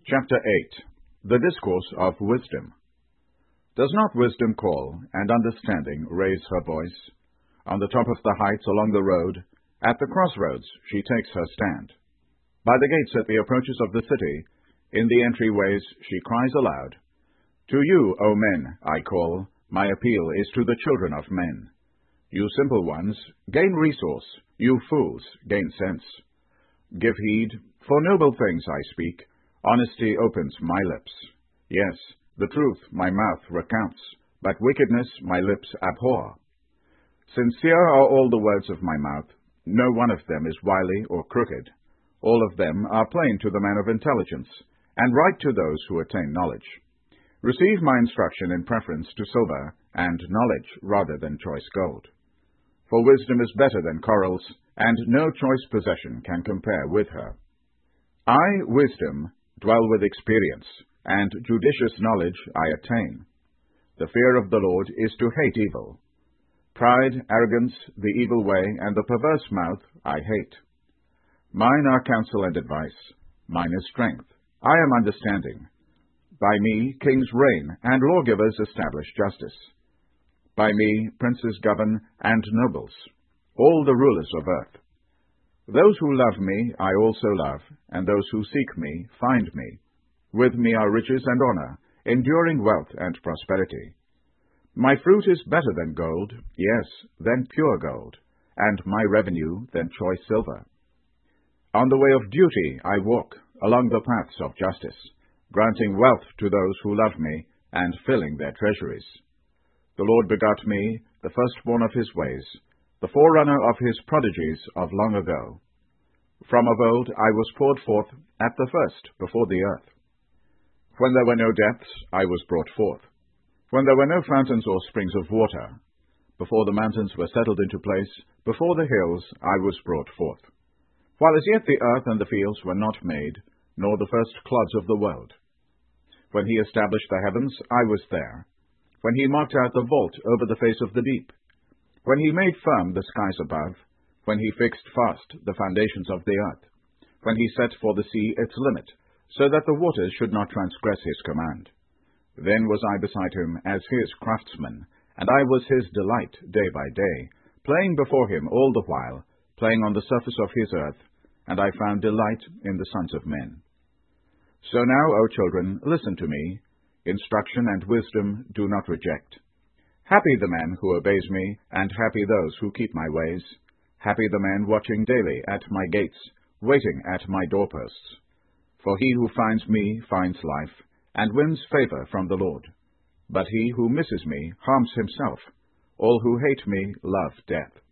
Chapter 8. The Discourse of Wisdom. Does not wisdom call, and understanding raise her voice? On the top of the heights along the road, at the crossroads, she takes her stand. By the gates at the approaches of the city, in the entryways, she cries aloud, To you, O men, I call, my appeal is to the children of men. You simple ones, gain resource, you fools, gain sense. Give heed, for noble things I speak. Honesty opens my lips. Yes, the truth my mouth recounts, but wickedness my lips abhor. Sincere are all the words of my mouth, no one of them is wily or crooked. All of them are plain to the man of intelligence, and right to those who attain knowledge. Receive my instruction in preference to silver, and knowledge rather than choice gold. For wisdom is better than corals, and no choice possession can compare with her. I, wisdom, dwell with experience, and judicious knowledge I attain. The fear of the Lord is to hate evil. Pride, arrogance, the evil way, and the perverse mouth I hate. Mine are counsel and advice. Mine is strength. I am understanding. By me kings reign, and lawgivers establish justice. By me princes govern, and nobles, all the rulers of earth. Those who love me I also love, and those who seek me find me. With me are riches and honor, enduring wealth and prosperity. My fruit is better than gold, yes, than pure gold, and my revenue than choice silver. On the way of duty I walk, along the paths of justice, granting wealth to those who love me, and filling their treasuries. The Lord begot me, the firstborn of his ways, the forerunner of his prodigies of long ago. From of old I was poured forth at the first before the earth. When there were no depths, I was brought forth. When there were no fountains or springs of water, before the mountains were settled into place, before the hills I was brought forth. While as yet the earth and the fields were not made, nor the first clods of the world. When he established the heavens, I was there. When he marked out the vault over the face of the deep. When he made firm the skies above, when he fixed fast the foundations of the earth, when he set for the sea its limit, so that the waters should not transgress his command. Then was I beside him as his craftsman, and I was his delight day by day, playing before him all the while, playing on the surface of his earth, and I found delight in the sons of men. So now, O children, listen to me. Instruction and wisdom do not reject. Happy the man who obeys me, and happy those who keep my ways. Happy the man watching daily at my gates, waiting at my doorposts. For he who finds me finds life, and wins favor from the Lord. But he who misses me harms himself. All who hate me love death.